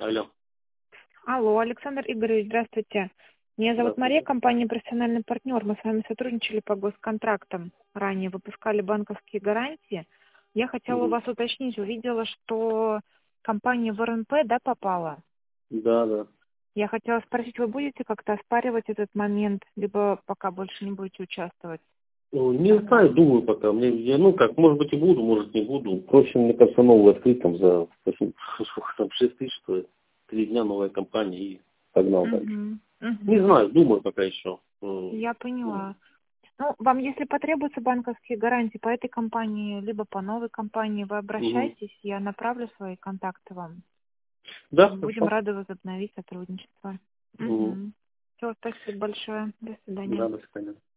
Алло. Алло, Александр Игоревич, здравствуйте. Меня зовут Мария, Здравствуйте. компания «Профессиональный партнер». Мы с вами сотрудничали по госконтрактам. Ранее выпускали банковские гарантии. Я хотела у Мгм. вас уточнить, увидела, что компания в РНП, да, попала? Да, да. Я хотела спросить, вы будете как-то оспаривать этот момент, либо пока больше не будете участвовать Ну, в не знаю, торговле? думаю пока. Может быть и буду, может не буду. Проще, мне кажется, новый открыть там за сколько там, 6 тысяч стоит. 3 дня новая компания и погнал дальше. Угу, Не угу. знаю, думаю пока еще. Я поняла. Ну, вам, если потребуются банковские гарантии по этой компании, либо по новой компании, вы Мгм. обращайтесь, я направлю свои контакты вам. Да, Будем хорошо. рады возобновить сотрудничество. Мгм. Угу. Все, спасибо большое. До свидания. Да, до свидания.